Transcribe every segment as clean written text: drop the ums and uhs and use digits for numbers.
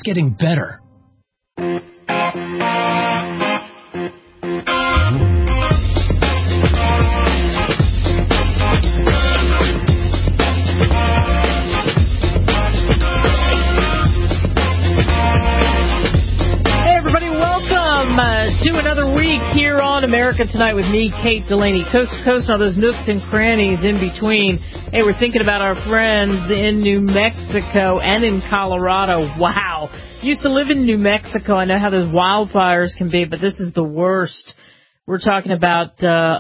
getting better. To another week here on America Tonight with me, Kate Delaney, coast to coast, and all those nooks and crannies in between. Hey, we're thinking about our friends in New Mexico and in Colorado. Wow. Used to live in New Mexico. I know how those wildfires can be, but this is the worst. We're talking about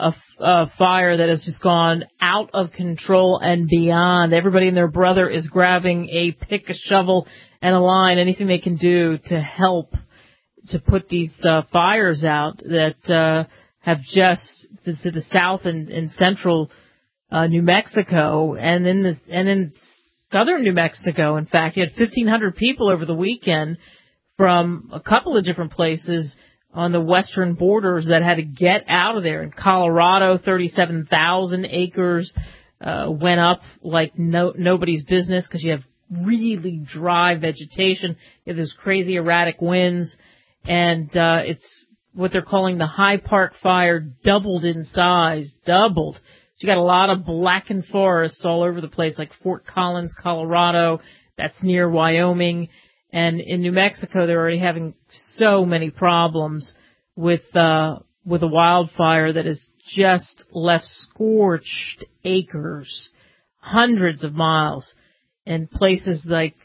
a fire that has just gone out of control and beyond. Everybody and their brother is grabbing a pick, a shovel, and a line, anything they can do to help to put these fires out that have just to the south and central New Mexico, and in southern New Mexico. In fact, you had 1,500 people over the weekend from a couple of different places on the western borders that had to get out of there. In Colorado, 37,000 acres went up like nobody's business because you have really dry vegetation. You have those crazy erratic winds. And it's what they're calling the High Park Fire doubled in size, doubled. So you got a lot of blackened forests all over the place, like Fort Collins, Colorado. That's near Wyoming. And in New Mexico, they're already having so many problems with a wildfire that has just left scorched acres, hundreds of miles, in places like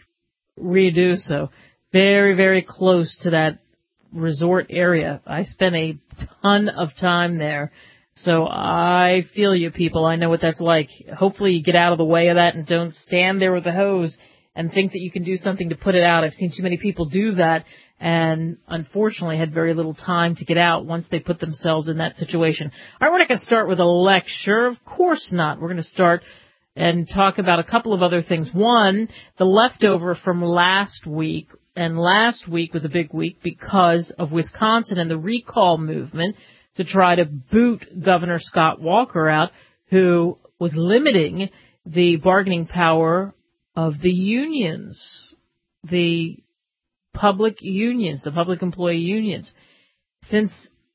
Ruidoso, very, very close to that resort area. I spent a ton of time there, so I feel you people. I know what that's like. Hopefully you get out of the way of that and don't stand there with a hose and think that you can do something to put it out. I've seen too many people do that and unfortunately had very little time to get out once they put themselves in that situation. All right, we're not going to start with a lecture. Of course not. We're going to start and talk about a couple of other things. One, the leftover from last week. And last week was a big week because of Wisconsin and the recall movement to try to boot Governor Scott Walker out, who was limiting the bargaining power of the unions, the public unions, the public employee unions. Since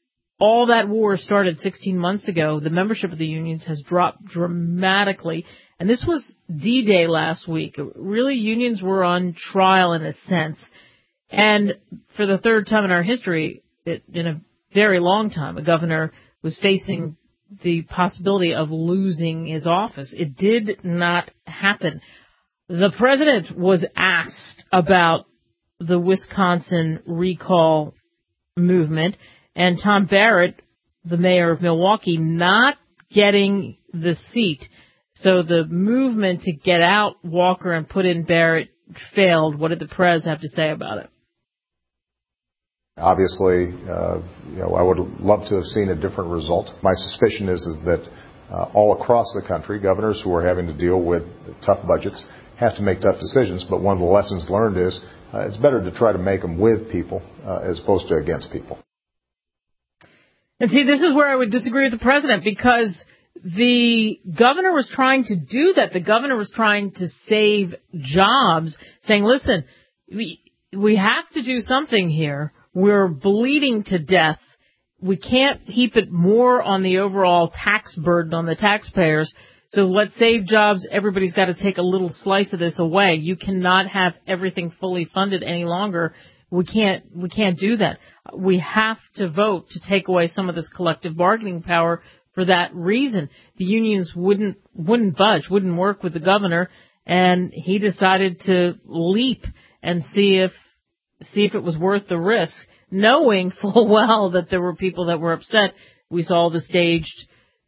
all that war started 16 months ago, the membership of the unions has dropped dramatically. And this was D-Day last week. Really, unions were on trial in a sense. And for the third time in our history, in a very long time, a governor was facing the possibility of losing his office. It did not happen. The president was asked about the Wisconsin recall movement, and Tom Barrett, the mayor of Milwaukee, not getting the seat. So the movement to get out Walker and put in Barrett failed. What did the press have to say about it? Obviously, I would love to have seen a different result. My suspicion is that all across the country, governors who are having to deal with tough budgets have to make tough decisions. But one of the lessons learned is it's better to try to make them with people as opposed to against people. And see, this is where I would disagree with the president, because the governor was trying to do that. The governor was trying to save jobs, saying, listen, we have to do something here. We're bleeding to death. We can't heap it more on the overall tax burden on the taxpayers. So let's save jobs. Everybody's got to take a little slice of this away. You cannot have everything fully funded any longer. We can't do that. We have to vote to take away some of this collective bargaining power. For that reason, the unions wouldn't budge, wouldn't work with the governor, and he decided to leap and see if it was worth the risk, knowing full well that there were people that were upset. We saw the staged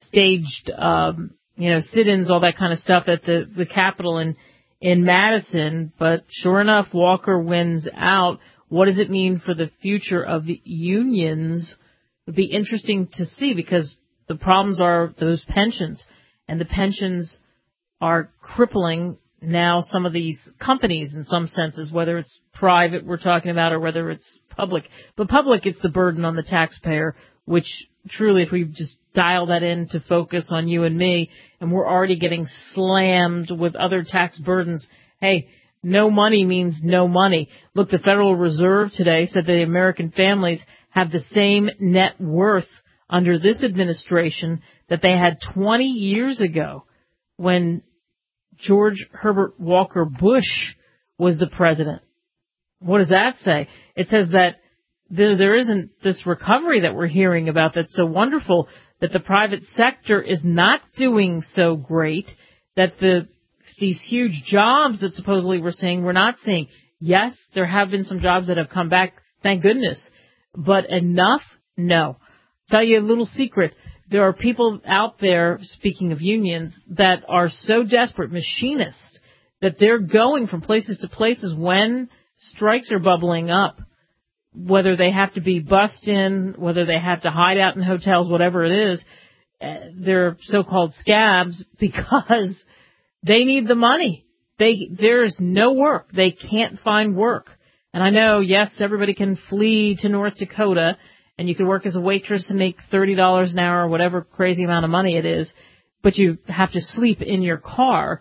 sit-ins, all that kind of stuff at the Capitol in Madison. But sure enough, Walker wins out. What does it mean for the future of the unions? It would be interesting to see, because the problems are those pensions, and the pensions are crippling now some of these companies in some senses, whether it's private we're talking about or whether it's public. But public, it's the burden on the taxpayer, which truly, if we just dial that in to focus on you and me, and we're already getting slammed with other tax burdens, hey, no money means no money. Look, the Federal Reserve today said that American families have the same net worth under this administration that they had 20 years ago when George Herbert Walker Bush was the president. What does that say? It says that there isn't this recovery that we're hearing about that's so wonderful, that the private sector is not doing so great, that these huge jobs that supposedly we're seeing, we're not seeing. Yes, there have been some jobs that have come back, thank goodness. But enough? No. Tell you a little secret. There are people out there, speaking of unions, that are so desperate, machinists, that they're going from places to places when strikes are bubbling up, whether they have to be bussed in, whether they have to hide out in hotels, whatever it is. They're so-called scabs because they need the money. There's no work. They can't find work. And I know, yes, everybody can flee to North Dakota, and you can work as a waitress and make $30 an hour or whatever crazy amount of money it is, but you have to sleep in your car.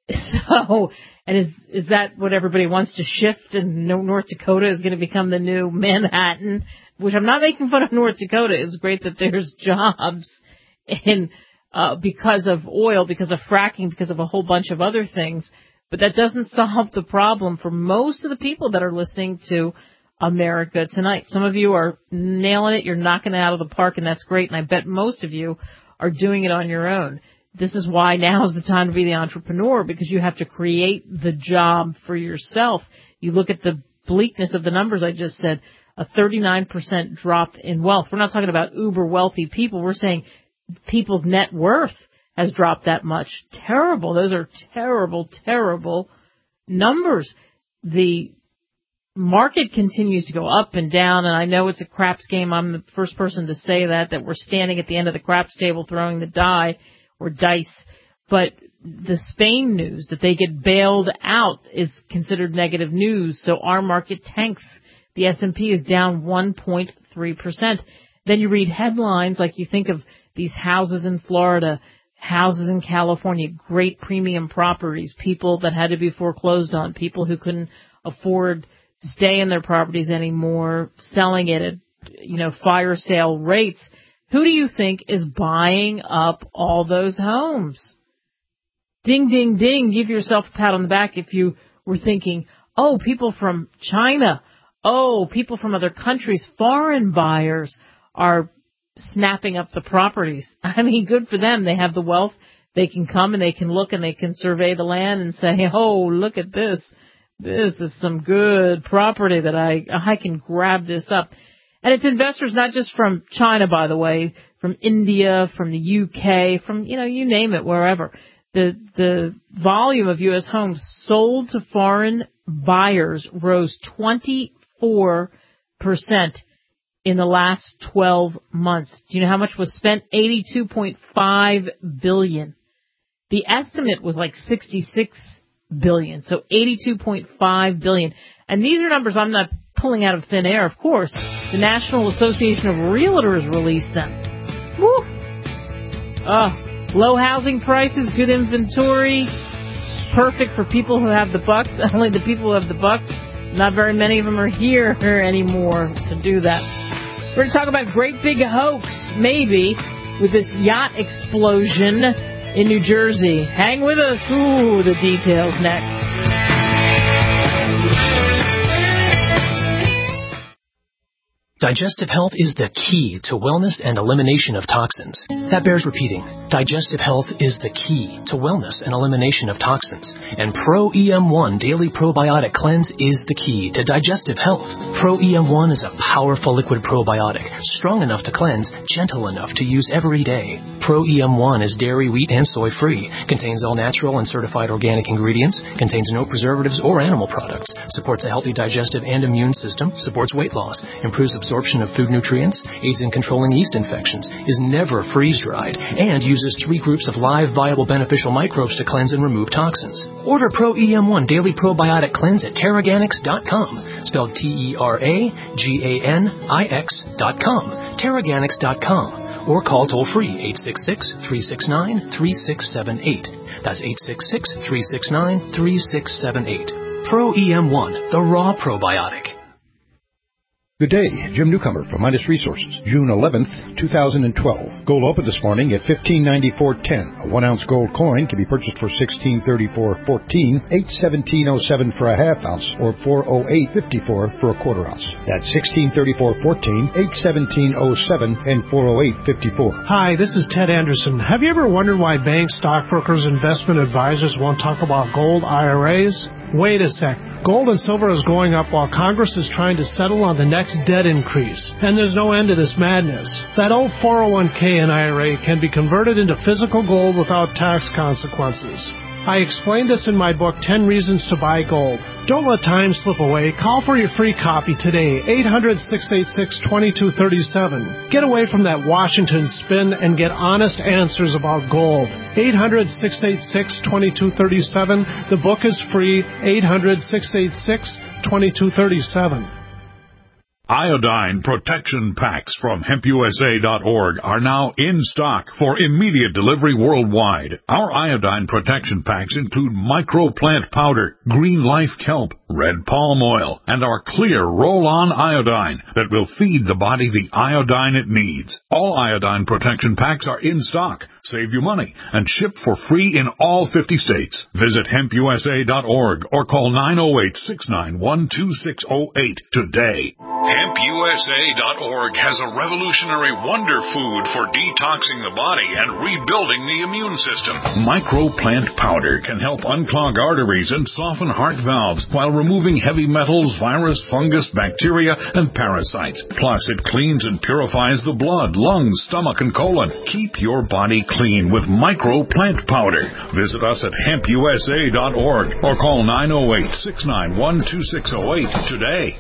So, and is that what everybody wants to shift, and North Dakota is going to become the new Manhattan? Which I'm not making fun of North Dakota. It's great that there's jobs in because of oil, because of fracking, because of a whole bunch of other things. But that doesn't solve the problem for most of the people that are listening to America Tonight. Some of you are nailing it. You're knocking it out of the park, and that's great. And I bet most of you are doing it on your own. This is why now is the time to be the entrepreneur, because you have to create the job for yourself. You look at the bleakness of the numbers I just said, a 39% drop in wealth. We're not talking about uber wealthy people. We're saying people's net worth has dropped that much. Terrible. Those are terrible, terrible numbers. The market continues to go up and down, and I know it's a craps game. I'm the first person to say that we're standing at the end of the craps table throwing the die or dice. But the Spain news that they get bailed out is considered negative news, so our market tanks. The S&P is down 1.3%. Then you read headlines like you think of these houses in Florida, houses in California, great premium properties, people that had to be foreclosed on, people who couldn't afford to stay in their properties anymore, selling it at, fire sale rates. Who do you think is buying up all those homes? Ding, ding, ding. Give yourself a pat on the back if you were thinking, oh, people from China, oh, people from other countries, foreign buyers are snapping up the properties. I mean, good for them. They have the wealth. They can come and they can look and they can survey the land and say, oh, look at this. This is some good property that I can grab this up. And it's investors not just from China, by the way, from India, from the UK, from, you name it, wherever. The volume of U.S. homes sold to foreign buyers rose 24% in the last 12 months. Do you know how much was spent? $82.5 billion. The estimate was like $66 billion, so $82.5 billion. And these are numbers I'm not pulling out of thin air, of course. The National Association of Realtors released them. Woo! Low housing prices, good inventory, perfect for people who have the bucks. Only the people who have the bucks. Not very many of them are here anymore to do that. We're going to talk about great big hoax, maybe, with this yacht explosion in New Jersey. Hang with us. Ooh, the details next. Digestive health is the key to wellness and elimination of toxins. That bears repeating. Digestive health is the key to wellness and elimination of toxins. And Pro EM1 Daily Probiotic Cleanse is the key to digestive health. Pro EM1 is a powerful liquid probiotic, strong enough to cleanse, gentle enough to use every day. Pro EM1 is dairy, wheat, and soy-free, contains all natural and certified organic ingredients, contains no preservatives or animal products, supports a healthy digestive and immune system, supports weight loss, improves absorption of food nutrients, aids in controlling yeast infections, is never freeze-dried, and uses 3 groups of live, viable, beneficial microbes to cleanse and remove toxins. Order Pro EM1 Daily Probiotic Cleanse at Teraganix.com, spelled Teraganix.com, Teraganix.com, or call toll-free 866-369-3678. That's 866-369-3678. Pro EM1, the raw probiotic. Good day, Jim Newcomer from Midas Resources, June 11th, 2012. Gold opened this morning at $15.94.10. A 1-ounce gold coin can be purchased for $16.34.14, $8.17.07 for a half ounce, or $4.08.54 for a quarter ounce. That's $16.34.14, $8.17.07, and $4.08.54. Hi, this is Ted Anderson. Have you ever wondered why banks, stockbrokers, investment advisors won't talk about gold IRAs? Wait a sec. Gold and silver is going up while Congress is trying to settle on the next debt increase. And there's no end to this madness. That old 401k and IRA can be converted into physical gold without tax consequences. I explained this in my book, 10 Reasons to Buy Gold. Don't let time slip away. Call for your free copy today, 800-686-2237. Get away from that Washington spin and get honest answers about gold. 800-686-2237. The book is free, 800-686-2237. Iodine protection packs from HempUSA.org are now in stock for immediate delivery worldwide. Our iodine protection packs include microplant powder, green life kelp, red palm oil, and our clear roll-on iodine that will feed the body the iodine it needs. All iodine protection packs are in stock. Save you money and ship for free in all 50 states. Visit HempUSA.org or call 908-691-2608 today. HempUSA.org has a revolutionary wonder food for detoxing the body and rebuilding the immune system. Microplant powder can help unclog arteries and soften heart valves while removing heavy metals, virus, fungus, bacteria, and parasites. Plus, it cleans and purifies the blood, lungs, stomach, and colon. Keep your body clean with Microplant powder. Visit us at HempUSA.org or call 908-691-2608 today.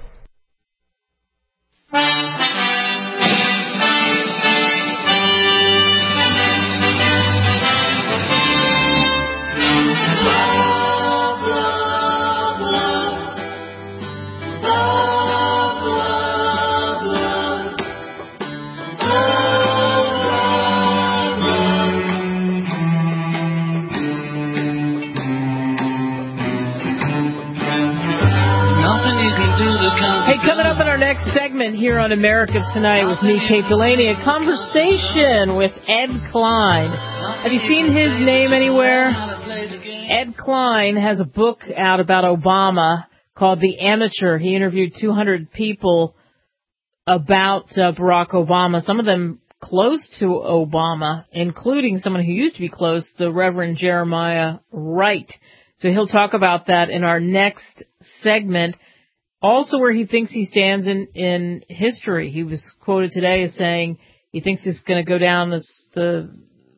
Coming up in our next segment here on America Tonight with me, Kate Delaney, a conversation with Ed Klein. Have you seen his name anywhere? Ed Klein has a book out about Obama called The Amateur. He interviewed 200 people about Barack Obama, some of them close to Obama, including someone who used to be close, the Reverend Jeremiah Wright. So he'll talk about that in our next segment. Also where he thinks he stands in history. He was quoted today as saying he thinks he's going to go down as the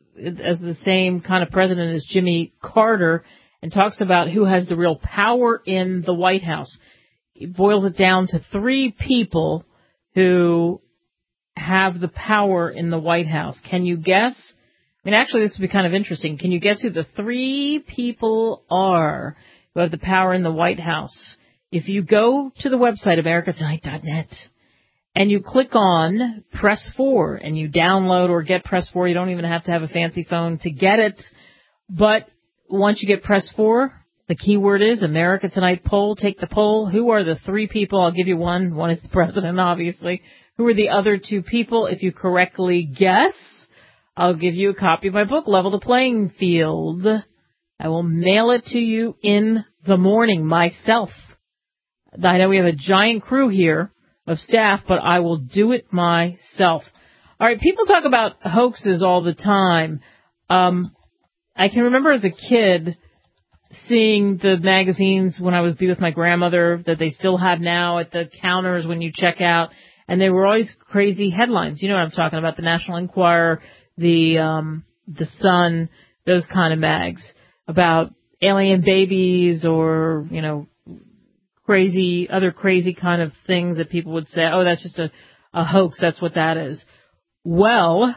same kind of president as Jimmy Carter, and talks about who has the real power in the White House. He boils it down to 3 people who have the power in the White House. Can you guess? I mean, actually, this would be kind of interesting. Can you guess who the 3 people are who have the power in the White House? If you go to the website, americatonight.net, and you click on Press 4, and you download or get Press 4, you don't even have to have a fancy phone to get it. But once you get Press 4, the keyword is America Tonight poll. Take the poll. Who are the 3 people? I'll give you one. One is the president, obviously. Who are the other 2 people? If you correctly guess, I'll give you a copy of my book, Level the Playing Field. I will mail it to you in the morning myself. I know we have a giant crew here of staff, but I will do it myself. All right, people talk about hoaxes all the time. I can remember as a kid seeing the magazines when I would be with my grandmother that they still have now at the counters when you check out, and they were always crazy headlines. You know what I'm talking about, the National Enquirer, the Sun, those kind of mags about alien babies or, you know, other crazy kind of things that people would say, oh, that's just a hoax, that's what that is. Well,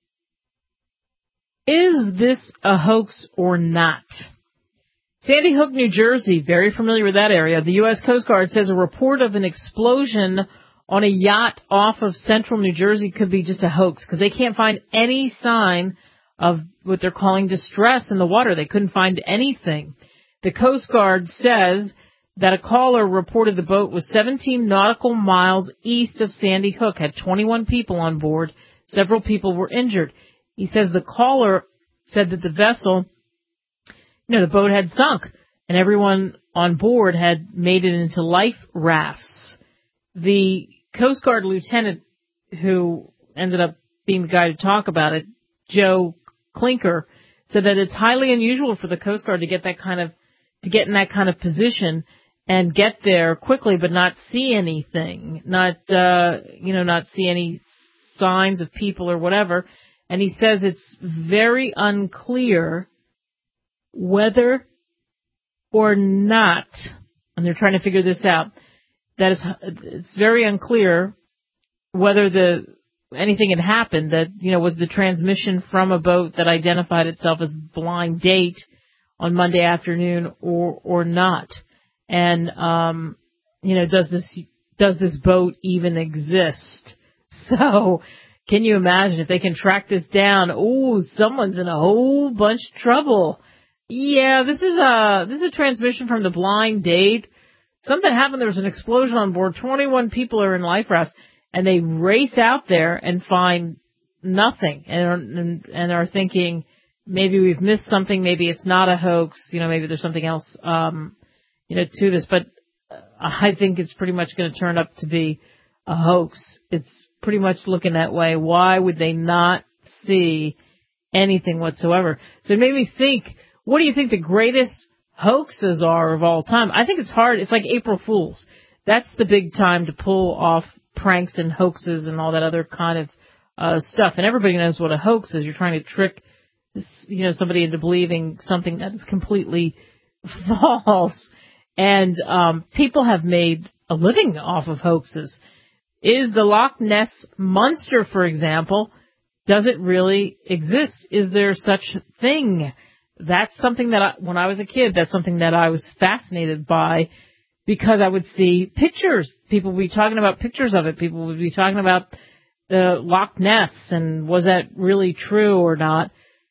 is this a hoax or not? Sandy Hook, New Jersey, very familiar with that area. The U.S. Coast Guard says a report of an explosion on a yacht off of central New Jersey could be just a hoax because they can't find any sign of what they're calling distress in the water. They couldn't find anything. The Coast Guard says that a caller reported the boat was 17 nautical miles east of Sandy Hook, had 21 people on board. Several people were injured. He says the caller said that the vessel, the boat had sunk, and everyone on board had made it into life rafts. The Coast Guard lieutenant who ended up being the guy to talk about it, Joe Clinker, said that it's highly unusual for the Coast Guard to get in that kind of position and get there quickly, but not see anything, not see any signs of people or whatever. And he says it's very unclear whether or not, and they're trying to figure this out, it's very unclear whether anything had happened that, was the transmission from a boat that identified itself as Blind Date on Monday afternoon or not. And, does this boat even exist? So, can you imagine if they can track this down? Oh, someone's in a whole bunch of trouble. Yeah, this is a transmission from the Blind Date. Something happened. There was an explosion on board. 21 people are in life rafts, and they race out there and find nothing, and are thinking maybe we've missed something. Maybe it's not a hoax. Maybe there's something else. To this, but I think it's pretty much going to turn up to be a hoax. It's pretty much looking that way. Why would they not see anything whatsoever? So it made me think, what do you think the greatest hoaxes are of all time? I think it's hard. It's like April Fools. That's the big time to pull off pranks and hoaxes and all that other kind of stuff. And everybody knows what a hoax is. You're trying to trick, somebody into believing something that is completely false. And people have made a living off of hoaxes. Is the Loch Ness Monster, for example, does it really exist? Is there such thing? That's something that when I was a kid, that's something that I was fascinated by, because I would see pictures. People would be talking about pictures of it. People would be talking about the Loch Ness and was that really true or not.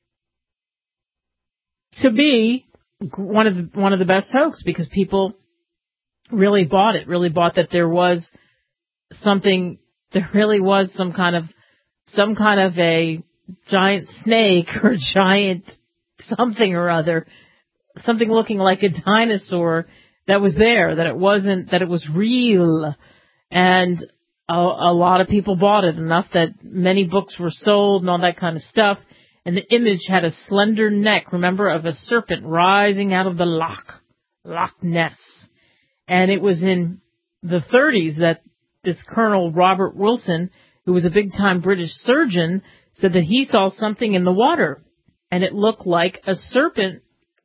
To me, one of the best hoax, because people really bought that there was something, there really was some kind of a giant snake or giant something or other, something looking like a dinosaur that was there, that it was real. And a lot of people bought it enough that many books were sold and all that kind of stuff. And the image had a slender neck, remember, of a serpent rising out of the Loch Ness. And it was in the 30s that this Colonel Robert Wilson, who was a big-time British surgeon, said that he saw something in the water, and it looked like a serpent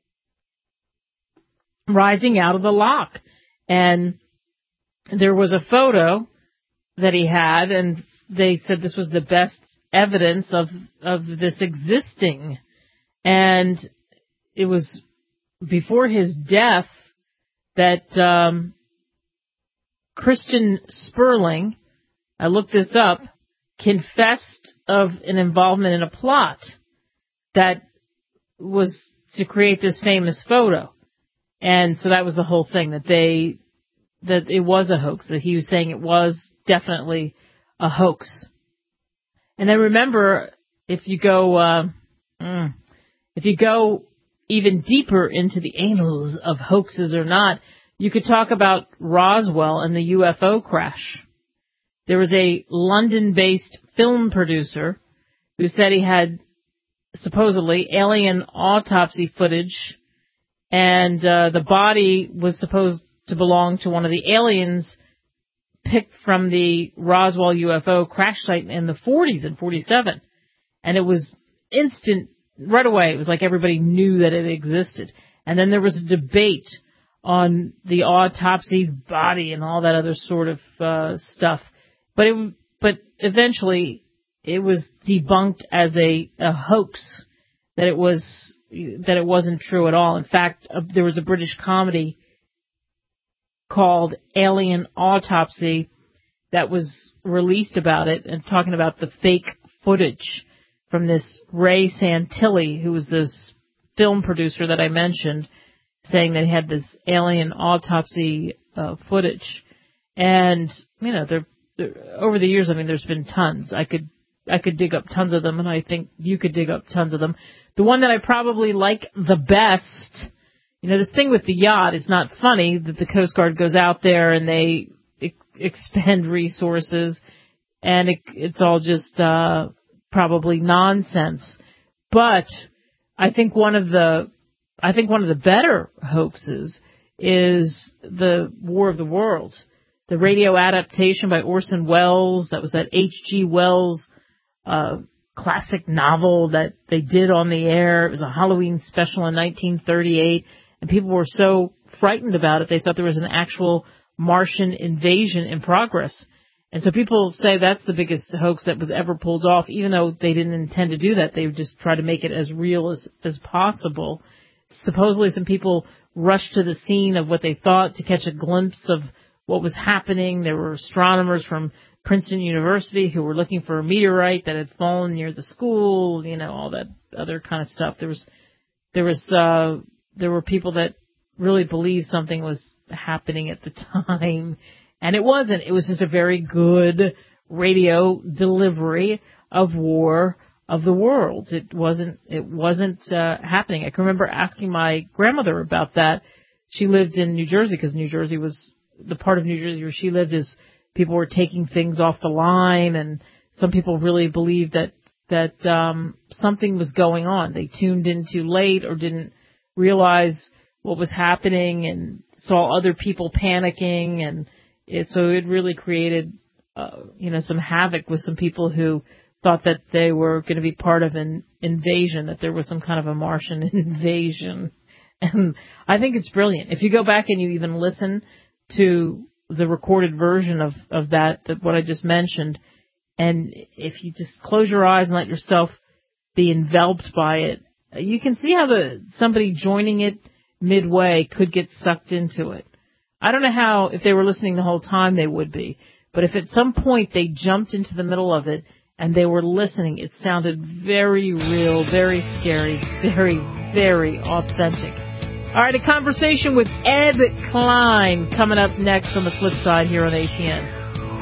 rising out of the loch. And there was a photo that he had, and they said this was the best evidence of this existing. And it was before his death that Christian Sperling, I looked this up, confessed of an involvement in a plot that was to create this famous photo. And so that was the whole thing, that it was a hoax, that he was saying it was definitely a hoax. And then remember, if you go even deeper into the annals of hoaxes or not, you could talk about Roswell and the UFO crash. There was a London-based film producer who said he had supposedly alien autopsy footage, and the body was supposed to belong to one of the aliens picked from the Roswell UFO crash site in the 40s, in 47. And it was instant, right away. It was like everybody knew that it existed. And then there was a debate on the autopsy body and all that other sort of stuff. But eventually it was debunked as a hoax, that it wasn't true at all. In fact, there was a British comedy called Alien Autopsy that was released about it, and talking about the fake footage from this Ray Santilli, who was this film producer that I mentioned. saying they had this alien autopsy footage. And, you know, over the years, I mean, there's been tons. I could dig up tons of them, and I think you could dig up tons of them. The one that I probably like the best, you know, this thing with the yacht is not funny that the Coast Guard goes out there and they expend resources, and it's all just probably nonsense. But I think one of the better hoaxes is the War of the Worlds. The radio adaptation by Orson Welles, that was that H.G. Wells classic novel that they did on the air. It was a Halloween special in 1938, and people were so frightened about it, they thought there was an actual Martian invasion in progress. And so people say that's the biggest hoax that was ever pulled off, even though they didn't intend to do that. They would just try to make it as real as possible. Supposedly some people rushed to the scene of what they thought to catch a glimpse of what was happening. There were astronomers from Princeton University who were looking for a meteorite that had fallen near the school, you know, all that other kind of stuff. There were people that really believed something was happening at the time, and it wasn't. It was just a very good radio delivery of War of the Worlds. It wasn't happening. I can remember asking my grandmother about that. She lived in New Jersey, because New Jersey was the part of New Jersey where she lived is people were taking things off the line, and some people really believed that something was going on. They tuned in too late or didn't realize what was happening and saw other people panicking, and so it really created some havoc with some people who thought that they were going to be part of an invasion, that there was some kind of a Martian invasion. And I think it's brilliant. If you go back and you even listen to the recorded version of that what I just mentioned, and if you just close your eyes and let yourself be enveloped by it, you can see how somebody joining it midway could get sucked into it. I don't know how, if they were listening the whole time, they would be. But if at some point they jumped into the middle of it and they were listening, it sounded very real, very scary, very, very authentic. All right, a conversation with Ed Klein coming up next on the flip side here on ATN.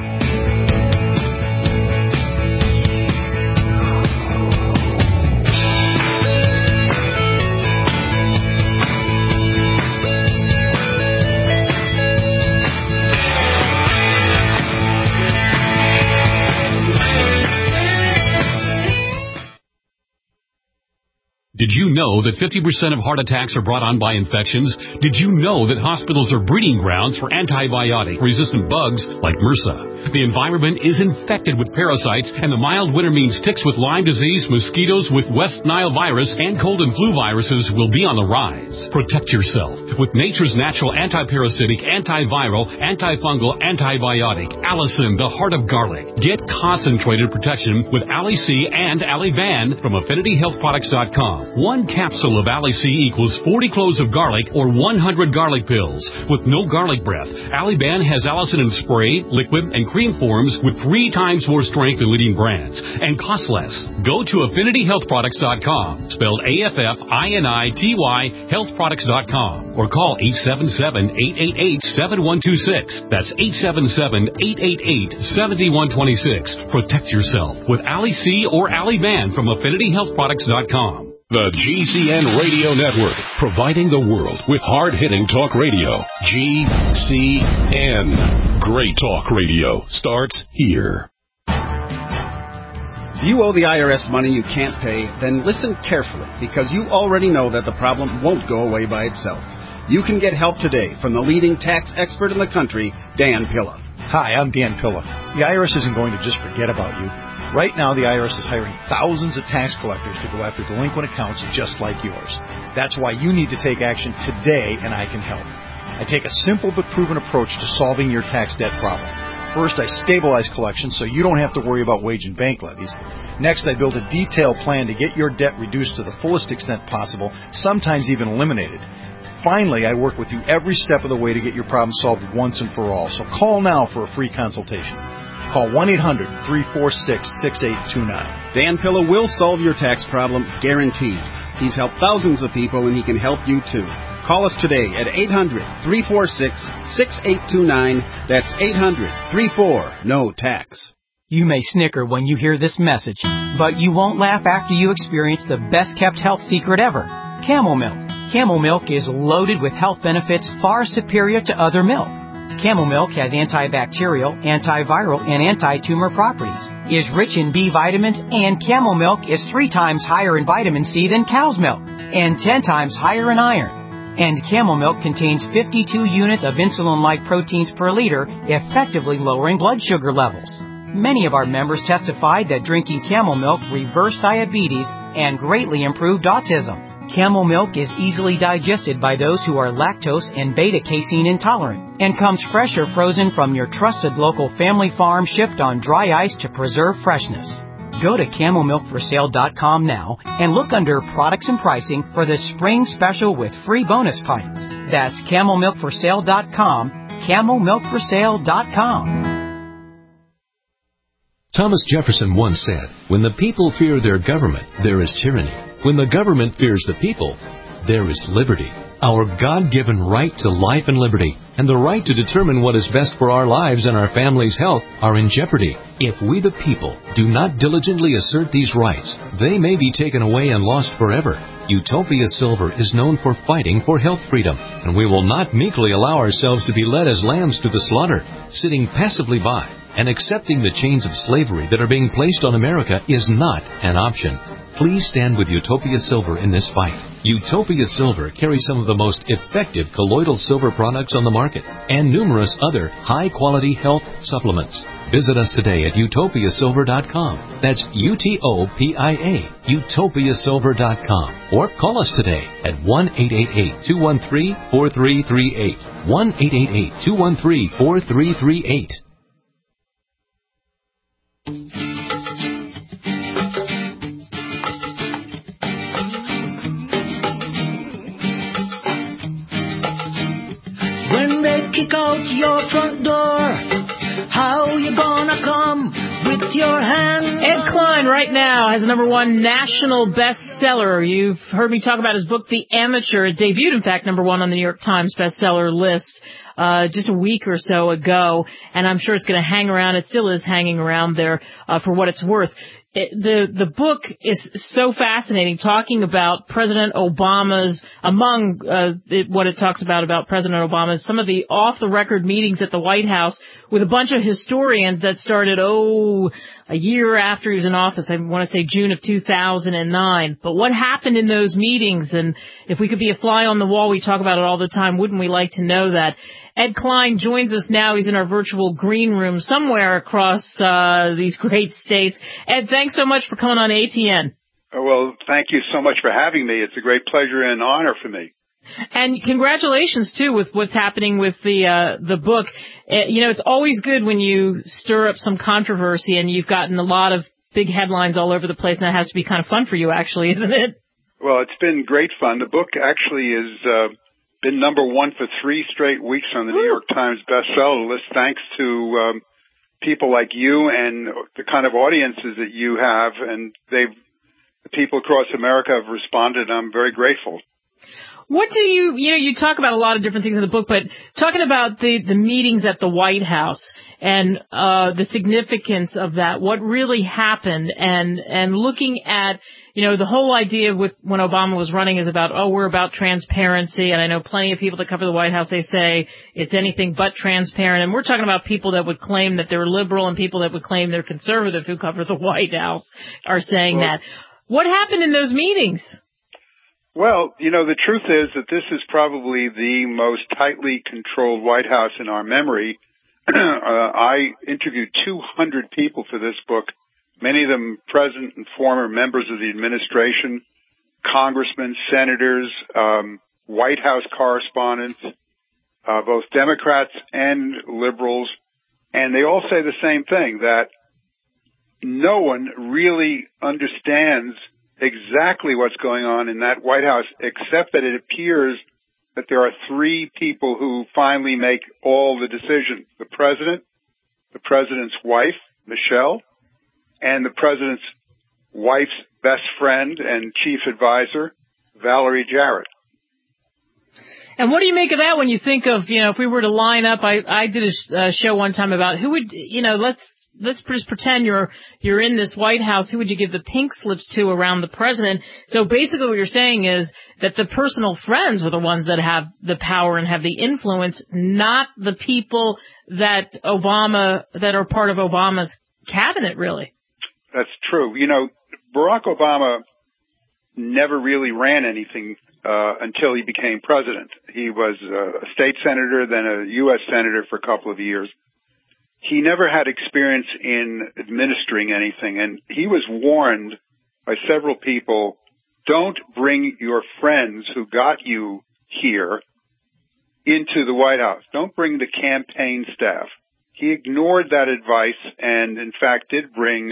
Did you know that 50% of heart attacks are brought on by infections? Did you know that hospitals are breeding grounds for antibiotic-resistant bugs like MRSA? The environment is infected with parasites, and the mild winter means ticks with Lyme disease, mosquitoes with West Nile virus, and cold and flu viruses will be on the rise. Protect yourself with nature's natural antiparasitic, antiviral, antifungal, antibiotic, Allison, the heart of garlic. Get concentrated protection with Ali C and Ali Van from AffinityHealthProducts.com. One capsule of Ali C equals 40 cloves of garlic or 100 garlic pills. With no garlic breath, Ali Van has Allison in spray, liquid, and cream forms with 3 times more strength than leading brands and costs less. Go to AffinityHealthProducts.com, spelled AFFINITY, healthproducts.com, or call 877-888-7126. That's 877-888-7126. Protect yourself with Ali C or Ali Van from AffinityHealthProducts.com. The GCN Radio Network, providing the world with hard-hitting talk radio. GCN. Great talk radio starts here. If you owe the IRS money you can't pay, then listen carefully, because you already know that the problem won't go away by itself. You can get help today from the leading tax expert in the country, Dan Pilla. Hi, I'm Dan Pilla. The IRS isn't going to just forget about you. Right now, the IRS is hiring thousands of tax collectors to go after delinquent accounts just like yours. That's why you need to take action today, and I can help. I take a simple but proven approach to solving your tax debt problem. First, I stabilize collections so you don't have to worry about wage and bank levies. Next, I build a detailed plan to get your debt reduced to the fullest extent possible, sometimes even eliminated. Finally, I work with you every step of the way to get your problem solved once and for all. So call now for a free consultation. Call 1-800-346-6829. Dan Pilla will solve your tax problem, guaranteed. He's helped thousands of people, and he can help you too. Call us today at 800-346-6829. That's 800-34-NO-TAX. You may snicker when you hear this message, but you won't laugh after you experience the best-kept health secret ever, Camel Milk. Camel Milk is loaded with health benefits far superior to other milk. Camel Milk has antibacterial, antiviral, and anti-tumor properties, is rich in B vitamins, and Camel Milk is 3 times higher in vitamin C than cow's milk, and 10 times higher in iron. And Camel Milk contains 52 units of insulin-like proteins per liter, effectively lowering blood sugar levels. Many of our members testified that drinking Camel Milk reversed diabetes and greatly improved autism. Camel Milk is easily digested by those who are lactose and beta-casein intolerant and comes fresh or frozen from your trusted local family farm, shipped on dry ice to preserve freshness. Go to CamelMilkForSale.com now and look under Products and Pricing for the spring special with free bonus pints. That's CamelMilkForSale.com, CamelMilkForSale.com. Thomas Jefferson once said, "When the people fear their government, there is tyranny. When the government fears the people, there is liberty." Our God-given right to life and liberty and the right to determine what is best for our lives and our family's health are in jeopardy. If we the people do not diligently assert these rights, they may be taken away and lost forever. Utopia Silver is known for fighting for health freedom, and we will not meekly allow ourselves to be led as lambs to the slaughter. Sitting passively by and accepting the chains of slavery that are being placed on America is not an option. Please stand with Utopia Silver in this fight. Utopia Silver carries some of the most effective colloidal silver products on the market and numerous other high-quality health supplements. Visit us today at utopiasilver.com. That's UTOPIA, utopiasilver.com. Or call us today at 1-888-213-4338. 1-888-213-4338. When they kick out your front door, how you gonna come with your hand? Ed Klein right now has a #1 national bestseller. You've heard me talk about his book, The Amateur. It debuted, in fact, #1 on the New York Times bestseller list just a week or so ago, and I'm sure it's going to hang around. It still is hanging around there for what it's worth. The book is so fascinating, talking about President Obama's, among what it talks about President Obama's, some of the off-the-record meetings at the White House with a bunch of historians that started, a year after he was in office. I want to say June of 2009. But what happened in those meetings? And if we could be a fly on the wall, we talk about it all the time. Wouldn't we like to know that? Ed Klein joins us now. He's in our virtual green room somewhere across these great states. Ed, thanks so much for coming on ATN. Well, thank you so much for having me. It's a great pleasure and honor for me. And congratulations, too, with what's happening with the book. It's always good when you stir up some controversy, and you've gotten a lot of big headlines all over the place, and that has to be kind of fun for you, actually, isn't it? Well, it's been great fun. The book actually is been #1 for 3 straight weeks on the New York Times bestseller list, thanks to people like you and the kind of audiences that you have, and the people across America have responded. I'm very grateful. What do you talk about a lot of different things in the book, but talking about the meetings at the White House and the significance of that, what really happened, and looking at, the whole idea with when Obama was running is about, we're about transparency, and I know plenty of people that cover the White House, they say it's anything but transparent, and we're talking about people that would claim that they're liberal and people that would claim they're conservative who cover the White House are saying that. What happened in those meetings? Well, the truth is that this is probably the most tightly controlled White House in our memory. I interviewed 200 people for this book, many of them present and former members of the administration, congressmen, senators, White House correspondents, both Democrats and liberals, and they all say the same thing, that no one really understands exactly what's going on in that White House, except that it appears that there are 3 people who finally make all the decisions: the president, the president's wife, Michelle, and the president's wife's best friend and chief advisor, Valerie Jarrett. And what do you make of that when you think of, if we were to line up, I did a show one time about who would, let's just pretend you're in this White House. Who would you give the pink slips to around the president? So basically what you're saying is that the personal friends were the ones that have the power and have the influence, not the people that are part of Obama's cabinet, really. That's true. Barack Obama never really ran anything until he became president. He was a state senator, then a U.S. senator for a couple of years. He never had experience in administering anything, and he was warned by several people, don't bring your friends who got you here into the White House. Don't bring the campaign staff. He ignored that advice and, in fact, did bring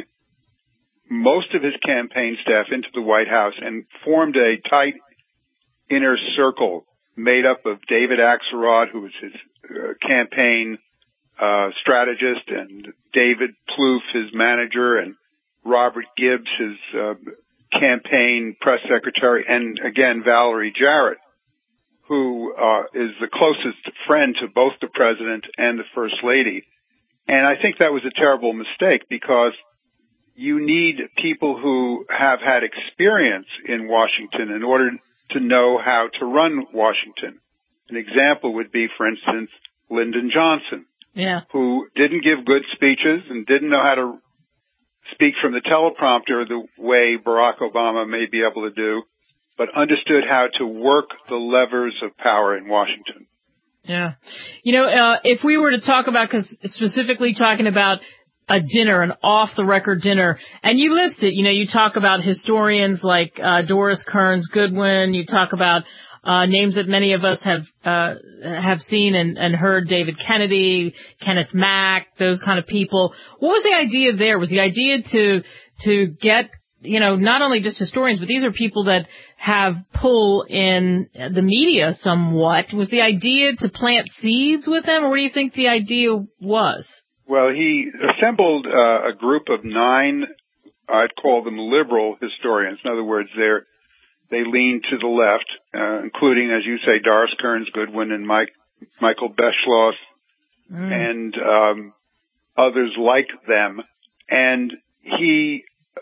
most of his campaign staff into the White House and formed a tight inner circle made up of David Axelrod, who was his campaign strategist, and David Plouffe, his manager, and Robert Gibbs, his campaign press secretary, and again, Valerie Jarrett, who is the closest friend to both the president and the first lady. And I think that was a terrible mistake because you need people who have had experience in Washington in order to know how to run Washington. An example would be, for instance, Lyndon Johnson, who didn't give good speeches and didn't know how to speak from the teleprompter the way Barack Obama may be able to do, but understood how to work the levers of power in Washington. Yeah. If we were to talk about, because specifically talking about a dinner, an off-the-record dinner, and you list it, you talk about historians like Doris Kearns Goodwin, you talk about names that many of us have seen and heard, David Kennedy, Kenneth Mack, those kind of people. What was the idea there? Was the idea to get, not only just historians, but these are people that have pull in the media somewhat. Was the idea to plant seeds with them, or what do you think the idea was? Well, he assembled a group of 9, I'd call them liberal historians. In other words, they lean to the left, including, as you say, Doris Kearns Goodwin and Michael Beschloss and others like them. And he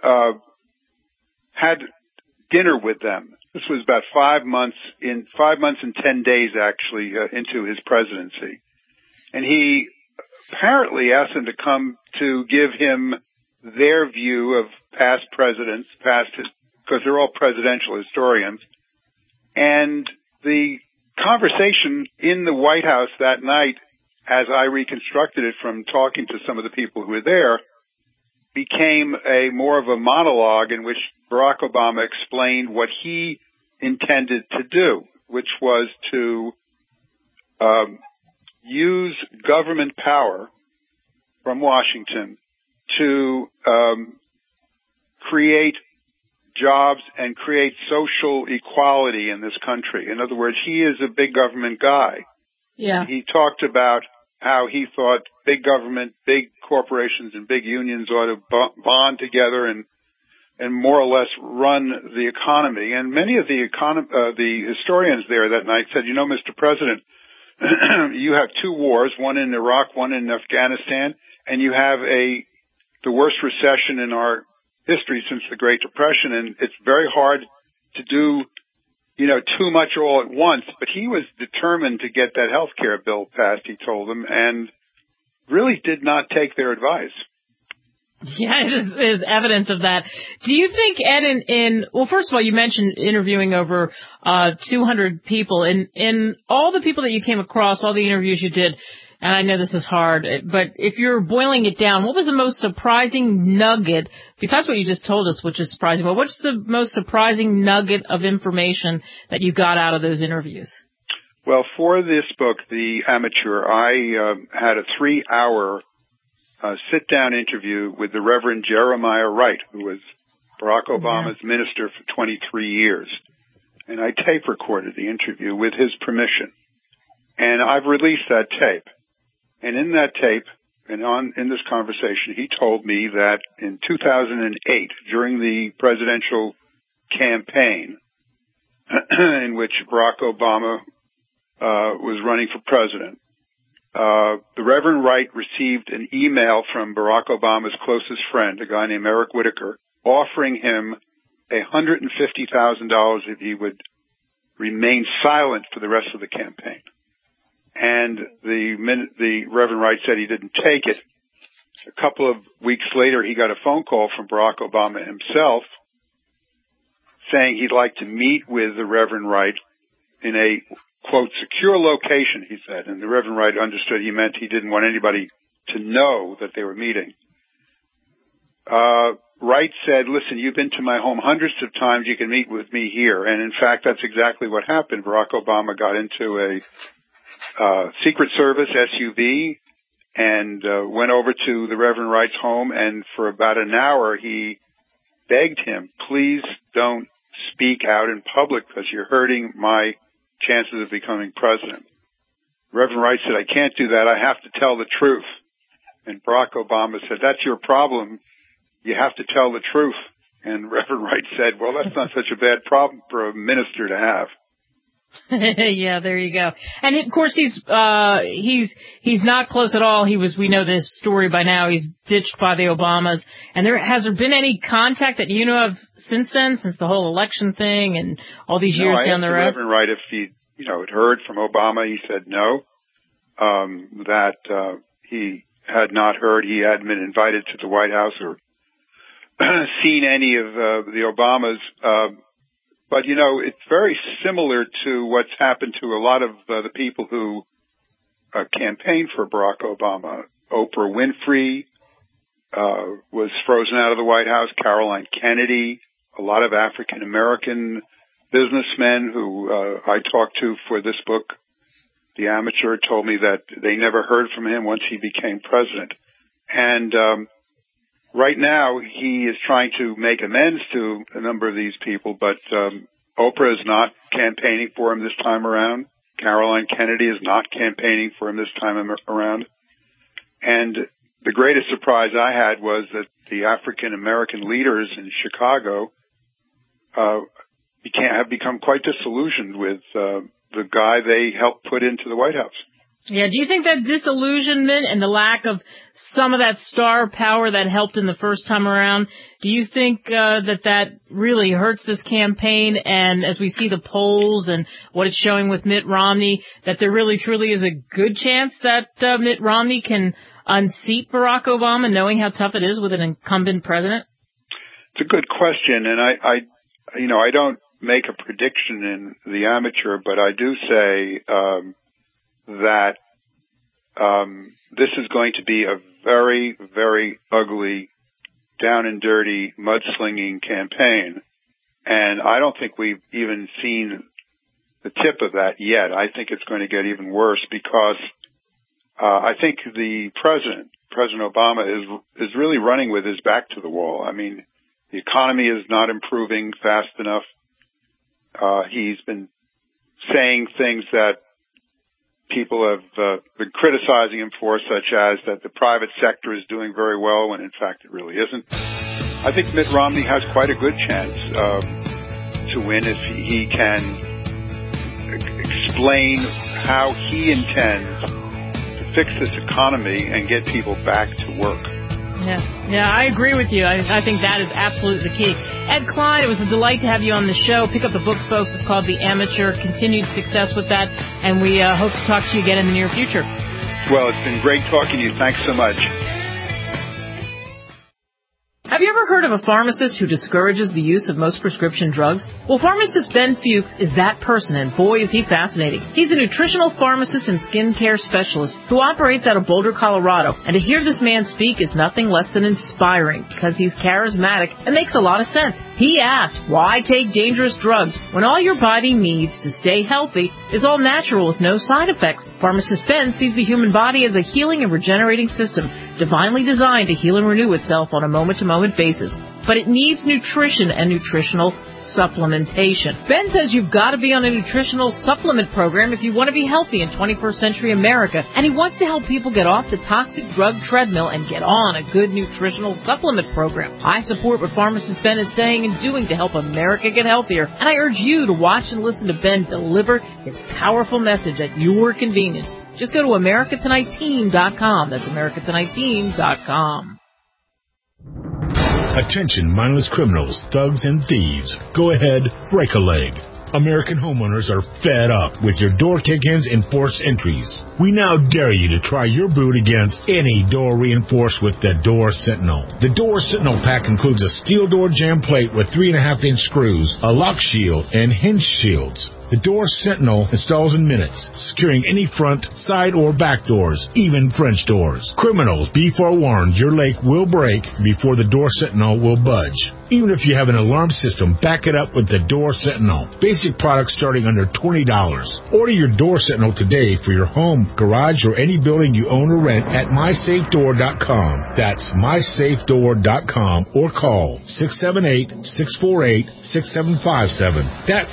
had dinner with them. This was about 5 months and 10 days, actually, into his presidency. And he apparently asked them to come to give him their view of past presidents, because they're all presidential historians. And the conversation in the White House that night, as I reconstructed it from talking to some of the people who were there, became more of a monologue in which Barack Obama explained what he intended to do, which was to use government power from Washington to create jobs and create social equality in this country. In other words, he is a big government guy. Yeah. He talked about how he thought big government, big corporations, and big unions ought to bond together and more or less run the economy. And many of the historians there that night said, Mr. President, you have 2 wars, one in Iraq, one in Afghanistan, and you have the worst recession in our history since the Great Depression, and it's very hard to do, too much all at once. But he was determined to get that health care bill passed, he told them, and really did not take their advice. Yeah, it is evidence of that. Do you think, Ed, well, first of all, you mentioned interviewing over 200 people. In all the people that you came across, all the interviews you did, and I know this is hard, but if you're boiling it down, what was the most surprising nugget, besides what you just told us, which is surprising, but what's the most surprising nugget of information that you got out of those interviews? Well, for this book, The Amateur, I had a 3-hour sit-down interview with the Reverend Jeremiah Wright, who was Barack Obama's minister for 23 years. And I tape recorded the interview with his permission. And I've released that tape. And in that tape, and in this conversation, he told me that in 2008, during the presidential campaign, in which Barack Obama was running for president. The Reverend Wright received an email from Barack Obama's closest friend, a guy named Eric Whitaker, offering him $150,000 if he would remain silent for the rest of the campaign. And the Reverend Wright said he didn't take it. A couple of weeks later, he got a phone call from Barack Obama himself saying he'd like to meet with the Reverend Wright in a, quote, secure location, he said. And the Reverend Wright understood he meant he didn't want anybody to know that they were meeting. Wright said, listen, you've been to my home hundreds of times. You can meet with me here. And in fact, that's exactly what happened. Barack Obama got into a Secret Service SUV and went over to the Reverend Wright's home. And for about an hour, he begged him, please don't speak out in public because you're hurting my chances of becoming president. Reverend Wright said, I can't do that. I have to tell the truth. And Barack Obama said, that's your problem. You have to tell the truth. And Reverend Wright said, well, that's not such a bad problem for a minister to have. Yeah, there you go. And of course, he's not close at all. We know this story by now. He's ditched by the Obamas. And has there been any contact that you know of since then, since the whole election thing and all these years down the road? I asked Reverend Wright if he, had heard from Obama. He said no, that he had not heard. He hadn't been invited to the White House or seen any of the Obamas. But, it's very similar to what's happened to a lot of the people who campaigned for Barack Obama. Oprah Winfrey was frozen out of the White House. Caroline Kennedy, a lot of African-American businessmen who I talked to for this book, The Amateur, told me that they never heard from him once he became president. And right now, he is trying to make amends to a number of these people, but Oprah is not campaigning for him this time around. Caroline Kennedy is not campaigning for him this time around. And the greatest surprise I had was that the African-American leaders in Chicago have become quite disillusioned with the guy they helped put into the White House. Yeah, do you think that disillusionment and the lack of some of that star power that helped in the first time around, do you think that really hurts this campaign? And as we see the polls and what it's showing with Mitt Romney, that there really truly is a good chance that Mitt Romney can unseat Barack Obama, knowing how tough it is with an incumbent president? It's a good question, and I don't make a prediction in The Amateur, but I do say that this is going to be a very, very ugly, down and dirty, mudslinging campaign. And I don't think we've even seen the tip of that yet. I think it's going to get even worse because I think the President Obama, is really running with his back to the wall. I mean, the economy is not improving fast enough. He's been saying things that people have been criticizing him for, such as that the private sector is doing very well when in fact it really isn't. I think Mitt Romney has quite a good chance to win if he can explain how he intends to fix this economy and get people back to work. Yeah, I agree with you. I think that is absolutely the key. Ed Klein, it was a delight to have you on the show. Pick up the book, folks. It's called The Amateur. Continued success with that, and we hope to talk to you again in the near future. Well, it's been great talking to you. Thanks so much. Have you ever heard of a pharmacist who discourages the use of most prescription drugs? Well, pharmacist Ben Fuchs is that person, and boy, is he fascinating. He's a nutritional pharmacist and skincare specialist who operates out of Boulder, Colorado. And to hear this man speak is nothing less than inspiring because he's charismatic and makes a lot of sense. He asks, why take dangerous drugs when all your body needs to stay healthy is all natural with no side effects? Pharmacist Ben sees the human body as a healing and regenerating system, divinely designed to heal and renew itself on a moment-to-moment basis. but it needs nutrition and nutritional supplementation. Ben says you've got to be on a nutritional supplement program if you want to be healthy in 21st century America, and he wants to help people get off the toxic drug treadmill and get on a good nutritional supplement program. I support what pharmacist Ben is saying and doing to help America get healthier, and I urge you to watch and listen to Ben deliver his powerful message at your convenience. Just go to AmericaTonightTeam.com. That's AmericaTonightTeam.com. Attention mindless criminals, thugs, and thieves. Go ahead, break a leg. American homeowners are fed up with your door kick-ins and forced entries. We now dare you to try your boot against any door reinforced with the Door Sentinel. The Door Sentinel pack includes a steel door jamb plate with 3.5-inch screws, a lock shield, and hinge shields. The Door Sentinel installs in minutes, securing any front, side, or back doors, even French doors. Criminals, be forewarned, your leg will break before the Door Sentinel will budge. Even if you have an alarm system, back it up with the Door Sentinel. Basic products starting under $20. Order your Door Sentinel today for your home, garage, or any building you own or rent at MySafeDoor.com. That's MySafeDoor.com or call 678-648-6757. That's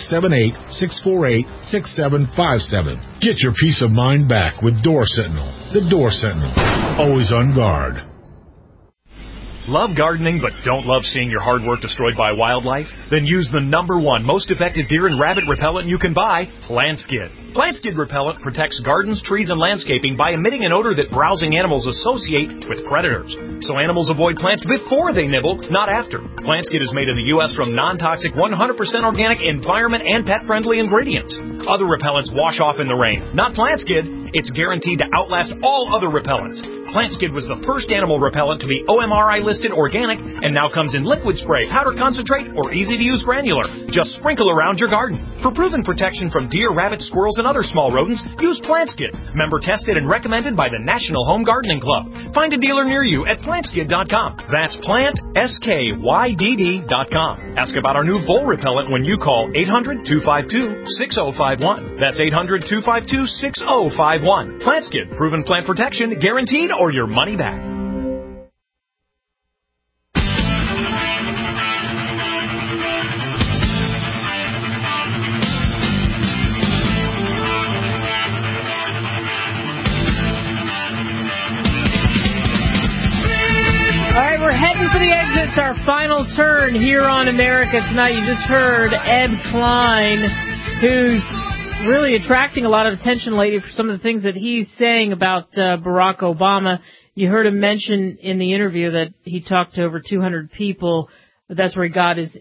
678-648-6757. Get your peace of mind back with Door Sentinel. The Door Sentinel. Always on guard. Love gardening but don't love seeing your hard work destroyed by wildlife? Then use the #1 most effective deer and rabbit repellent you can buy, Plant Skid. Plant Skid repellent protects gardens, trees, and landscaping by emitting an odor that browsing animals associate with predators. So animals avoid plants before they nibble, not after. Plant Skid is made in the U.S. from non-toxic, 100% organic, environment, and pet-friendly ingredients. Other repellents wash off in the rain. Not Plant Skid. It's guaranteed to outlast all other repellents. Plant Skid was the first animal repellent to be OMRI listed organic and now comes in liquid spray, powder concentrate, or easy-to-use granular. Just sprinkle around your garden. For proven protection from deer, rabbits, squirrels, and other small rodents, use Plant Skid. Member tested and recommended by the National Home Gardening Club. Find a dealer near you at PlantSkid.com. That's PlantSkydd.com. Ask about our new vole repellent when you call 800-252-6051. That's 800-252-6051. Plant Skid, proven plant protection, guaranteed, or your money back. All right, we're heading for the exits, our final turn here on America Tonight. You just heard Ed Klein, who's really attracting a lot of attention lately for some of the things that he's saying about Barack Obama. You heard him mention in the interview that he talked to over 200 people. That's where he got his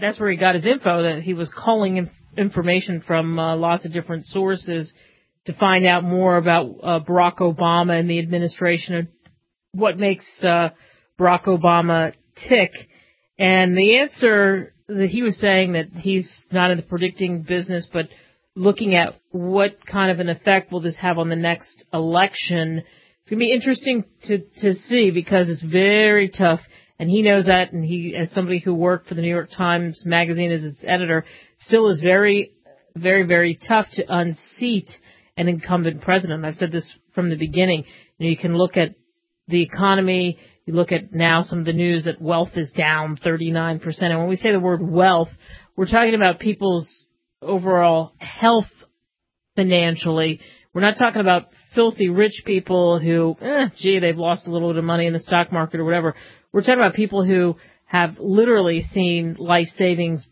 info, that he was calling information from lots of different sources to find out more about Barack Obama and the administration and what makes Barack Obama tick. And the answer that he was saying that he's not in the predicting business, but looking at what kind of an effect will this have on the next election. It's going to be interesting to see because it's very tough, and he knows that, and he, as somebody who worked for the New York Times Magazine as its editor, still is very, very, very tough to unseat an incumbent president. I've said this from the beginning. You can look at the economy, you look at now some of the news that wealth is down 39%. And when we say the word wealth, we're talking about people's overall health financially. We're not talking about filthy rich people who, they've lost a little bit of money in the stock market or whatever. We're talking about people who have literally seen life savings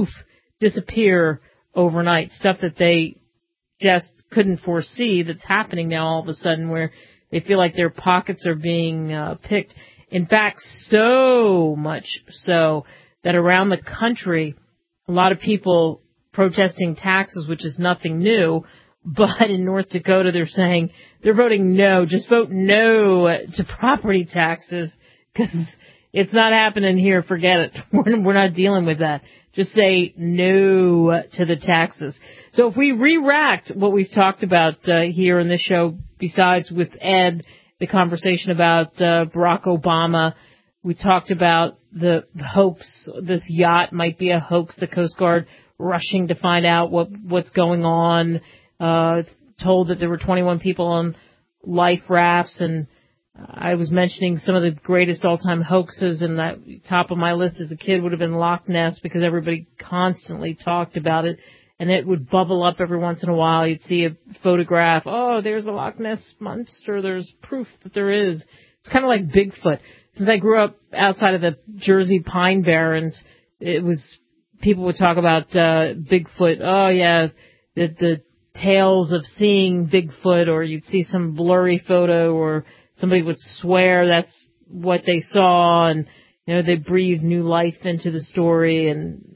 disappear overnight. Stuff that they just couldn't foresee that's happening now all of a sudden, where they feel like their pockets are being picked. In fact, so much so that around the country, a lot of people protesting taxes, which is nothing new, but in North Dakota they're saying they're voting no, just vote no to property taxes because it's not happening here, forget it. We're not dealing with that. Just say no to the taxes. So if we re-racked what we've talked about here in this show, besides with Ed, the conversation about Barack Obama, we talked about the hoax, this yacht might be a hoax, the Coast Guard rushing to find out what's going on, told that there were 21 people on life rafts, and I was mentioning some of the greatest all-time hoaxes, and that top of my list as a kid would have been Loch Ness, because everybody constantly talked about it, and it would bubble up every once in a while. You'd see a photograph. Oh, there's a Loch Ness monster. There's proof that there is. It's kind of like Bigfoot. Since I grew up outside of the Jersey Pine Barrens, people would talk about Bigfoot. Oh, yeah, the tales of seeing Bigfoot, or you'd see some blurry photo, or somebody would swear that's what they saw, and they breathed new life into the story,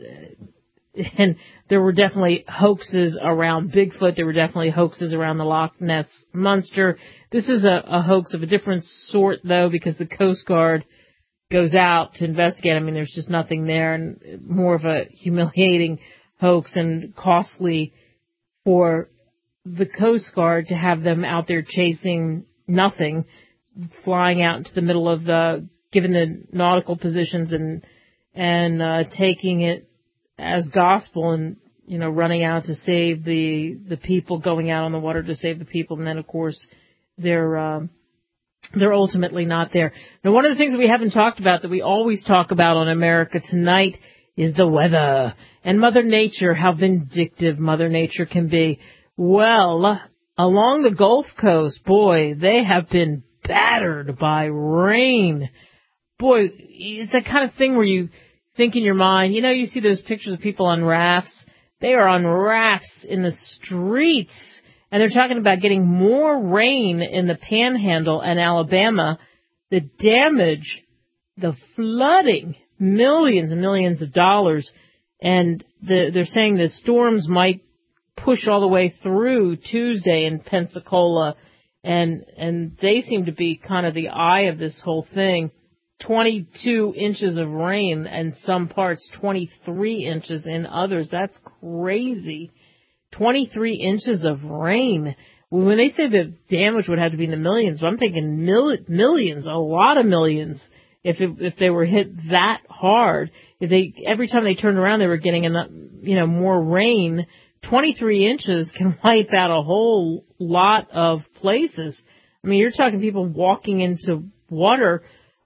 and there were definitely hoaxes around Bigfoot. There were definitely hoaxes around the Loch Ness Monster. This is a hoax of a different sort, though, because the Coast Guard goes out to investigate. I mean, there's just nothing there, and more of a humiliating hoax and costly for the Coast Guard to have them out there chasing nothing, flying out into the middle of given the nautical positions and taking it as gospel, and running out to save the people, going out on the water to save the people, and then of course they're ultimately not there. Now, one of the things that we haven't talked about that we always talk about on America Tonight is the weather and Mother Nature, how vindictive Mother Nature can be. Well, along the Gulf Coast, boy, they have been battered by rain. Boy, it's that kind of thing where you think in your mind, you see those pictures of people on rafts. They are on rafts in the streets, and they're talking about getting more rain in the Panhandle and Alabama. The damage, the flooding, millions and millions of dollars, and they're saying the storms might push all the way through Tuesday in Pensacola, and they seem to be kind of the eye of this whole thing. 22 inches of rain in some parts, 23 inches in others. That's crazy. 23 inches of rain. When they say the damage would have to be in the millions, I'm thinking millions, a lot of millions, if they were hit that hard. Every time they turned around, they were getting more rain. 23 inches can wipe out a whole lot of places. I mean, you're talking people walking into water,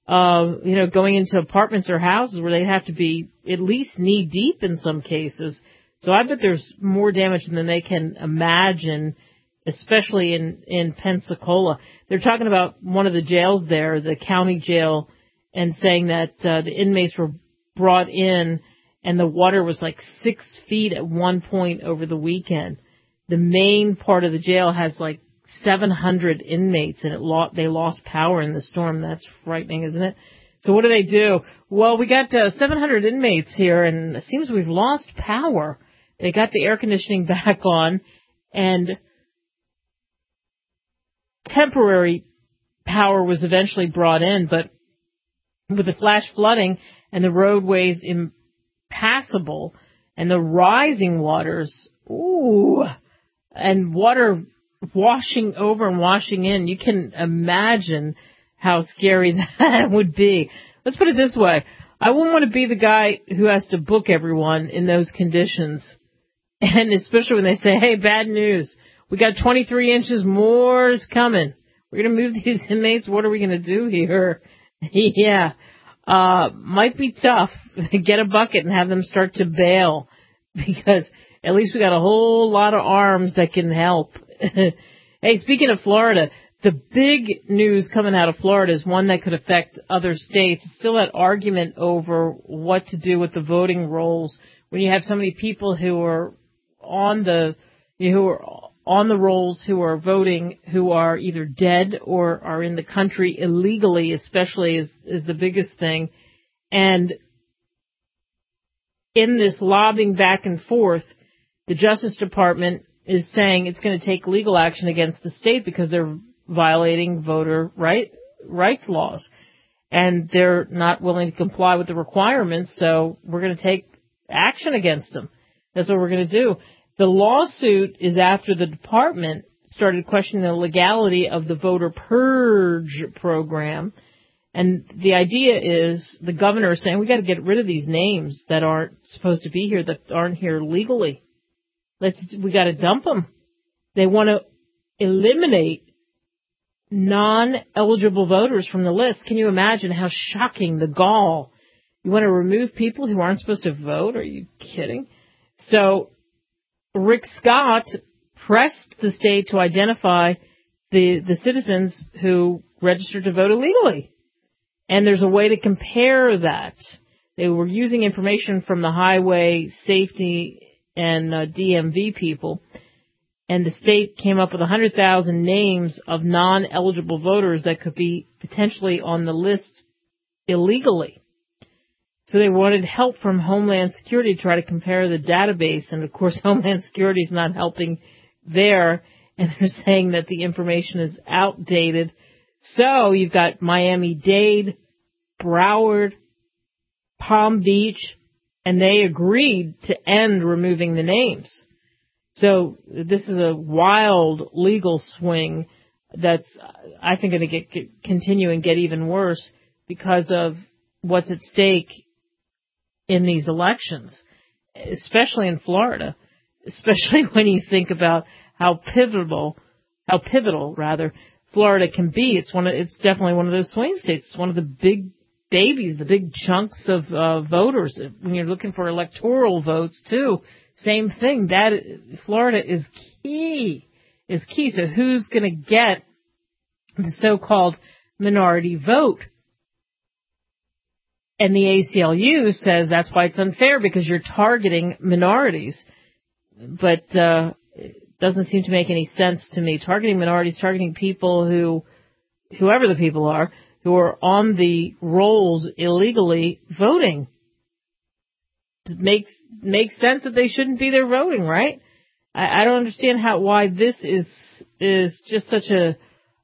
going into apartments or houses where they have to be at least knee deep in some cases. So I bet there's more damage than they can imagine, especially in Pensacola. They're talking about one of the jails there, the county jail, and saying that the inmates were brought in and the water was like 6 feet at one point over the weekend. The main part of the jail has like 700 inmates, and they lost power in the storm. That's frightening, isn't it? So what do? Well, we got 700 inmates here, and it seems we've lost power. They got the air conditioning back on, and temporary power was eventually brought in, but with the flash flooding and the roadways impassable and the rising waters, and water washing over and washing in, you can imagine how scary that would be. Let's put it this way. I wouldn't want to be the guy who has to book everyone in those conditions. And especially when they say, hey, bad news. We got 23 inches more is coming. We're going to move these inmates. What are we going to do here? Yeah. Might be tough. Get a bucket and have them start to bail, because at least we got a whole lot of arms that can help. Hey, speaking of Florida, the big news coming out of Florida is one that could affect other states. It's still that argument over what to do with the voting rolls when you have so many people who are on the rolls, who are voting, who are either dead or are in the country illegally, especially is the biggest thing. And in this lobbying back and forth, the Justice Department is saying it's going to take legal action against the state because they're violating voter rights laws. And they're not willing to comply with the requirements, so we're going to take action against them. That's what we're going to do. The lawsuit is after the department started questioning the legality of the voter purge program. And the idea is the governor is saying we got to get rid of these names that aren't supposed to be here, that aren't here legally. We got to dump them. They want to eliminate non-eligible voters from the list. Can you imagine how shocking, the gall? You want to remove people who aren't supposed to vote? Are you kidding? So Rick Scott pressed the state to identify the citizens who registered to vote illegally. And there's a way to compare that. They were using information from the highway safety and DMV people, and the state came up with 100,000 names of non-eligible voters that could be potentially on the list illegally. So they wanted help from Homeland Security to try to compare the database, and of course Homeland Security is not helping there, and they're saying that the information is outdated. So you've got Miami-Dade, Broward, Palm Beach, and they agreed to end removing the names. So this is a wild legal swing that's, I think, going to continue and get even worse because of what's at stake in these elections, especially in Florida, especially when you think about how pivotal Florida can be. It's definitely one of those swing states. It's one of the big babies, the big chunks of voters. When you're looking for electoral votes too, same thing. That Florida is key. So who's going to get the so-called minority vote? And the ACLU says that's why it's unfair, because you're targeting minorities. But it doesn't seem to make any sense to me. Targeting minorities, targeting people whoever the people are, who are on the rolls illegally voting. It makes sense that they shouldn't be there voting, right? I don't understand why this is just such an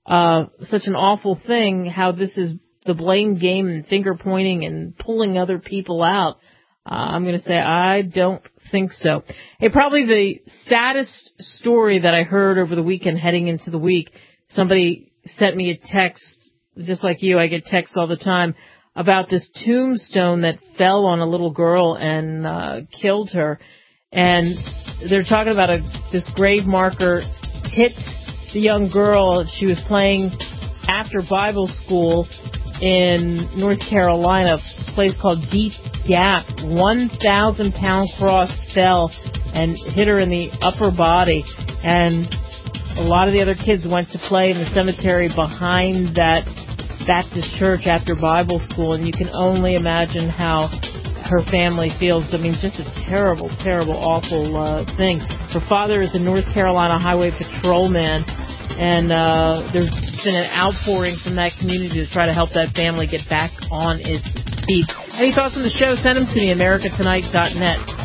awful thing, how this is the blame game and finger pointing and pulling other people out. I'm going to say I don't think so. Hey, probably the saddest story that I heard over the weekend heading into the week, somebody sent me a text, just like you, I get texts all the time, about this tombstone that fell on a little girl and killed her. And they're talking about this grave marker hit the young girl. She was playing after Bible school in North Carolina, a place called Deep Gap. 1,000-pound cross fell and hit her in the upper body. And a lot of the other kids went to play in the cemetery behind that Baptist church after Bible school, and you can only imagine how her family feels. I mean, just a terrible, terrible, awful thing. Her father is a North Carolina highway patrolman, and there's been an outpouring from that community to try to help that family get back on its feet. Any thoughts on the show? Send them to me, americatonight.net.